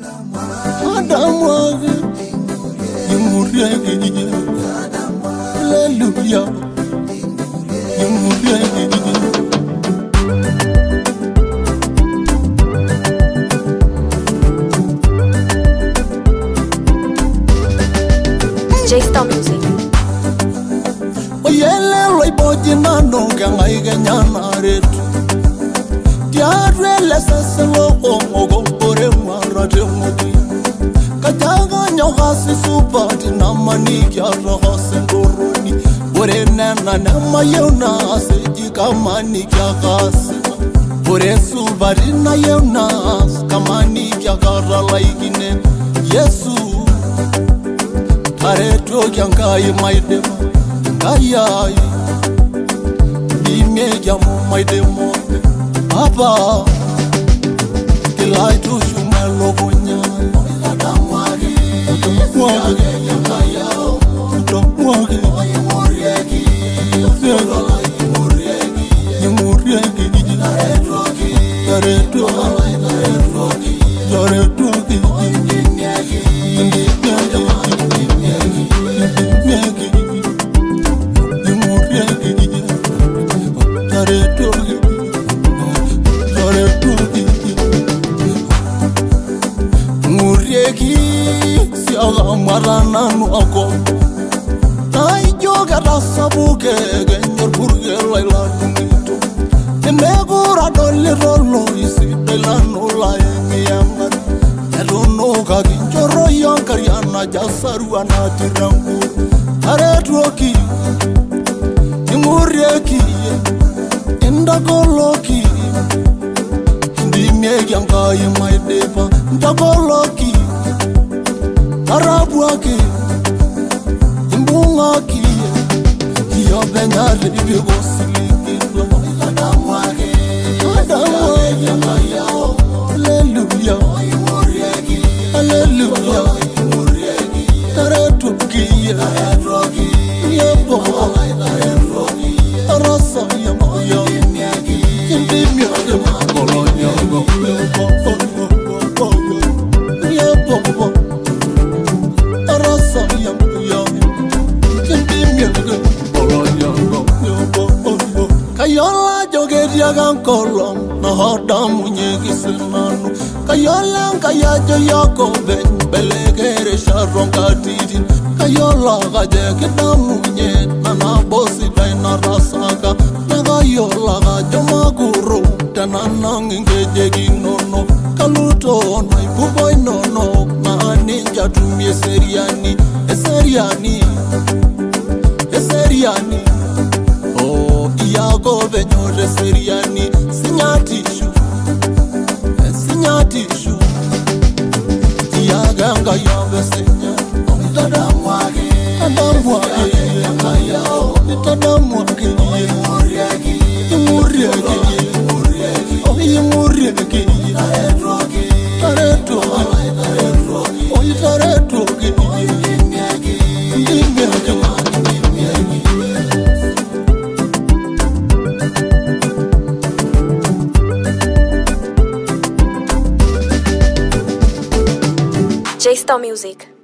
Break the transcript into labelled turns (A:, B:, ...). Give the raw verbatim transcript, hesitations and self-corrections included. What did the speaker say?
A: Adamwage Yumuriage Hallelujah Yumuriage
B: J-Star Music.
A: Oyele loy bojina no ganga igenya naretu. Tiare lesese lo ogo pore marate mudi. Kajaga nyoga si supati na mani kya roho sengoroni. Pore nena nema yeuna seji kamani kya kasi. Pore supati na yeuna kamani kya kara laikine. Yesu Areto kyankai maidemo Kayai Dime jamu maidemo Papa Kilai tu shumelo kunya Adamwagi Adamwagi Yankayao Adamwagi Yimuriegi Yimuriegi Yimuriegi Yaretoki Yaretoki Yaretoki Yaretoki Murieki si aga marananu ako Tai joga rasabuke genyor burge laila dumito Emegura dole rolo isi delano la emiyangan Edono ka ginjoro yankariana jasaru anatirangu Aretuoki Murieki Indagoloki Ndimye yangai maidepa Ndagoloki Arabuaki Imbungaki Iyo benyari bigosiliki Adamwaki Adamwaki Yankayao Hallelujah Hallelujah Taretuki Taretuki Yebo Arasa yamoyo Kindimya Kolonya Yebo Arasa yamoyo Kindimya Kolonya Kayola jogeria gankolom Na hodamu nyegi senanu Kayola kayajo yako ben Belegere sharon katidin Kayola gajeki damu nye Nana bosi daina rasaka Nagayola gajoma guru Tananang ingejegi nono Kaluto na ipuboy nono Na ninja tumye seriani Eseriani Eseriani Oh iyago benyore seriani Sinyatishu Sinyatishu Iyaganga yabe senyani Adamwagi Adamwagi Yankayao Adamwagi Yimuriegi Yimuriegi Oh Yimuriegi Taretuoki Taretuoki Oh Taretuoki Ndimyegi Ndimyegi
B: J-Star Music.